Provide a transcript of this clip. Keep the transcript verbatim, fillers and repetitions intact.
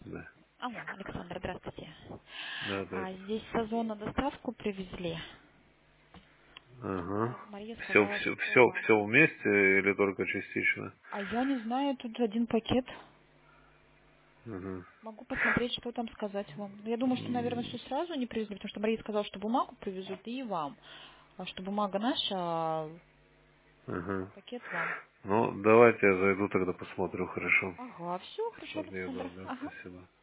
Да. Алло, Александр, здравствуйте. Да, да. А, здесь с Озона доставку привезли. Ага. А, Мария Все, сказала, все, что все, вам. все вместе или только частично? А я не знаю, тут один пакет. Угу. Могу посмотреть, что там сказать вам. Но я думаю, что, наверное, все сразу не привезли, потому что Мария сказала, что бумагу привезут и вам. А что бумага наша, а Угу. пакет вам. Ну, давайте я зайду тогда посмотрю, хорошо. Ага, все, хорошо, Подъеду, Александр. да, Ага. спасибо.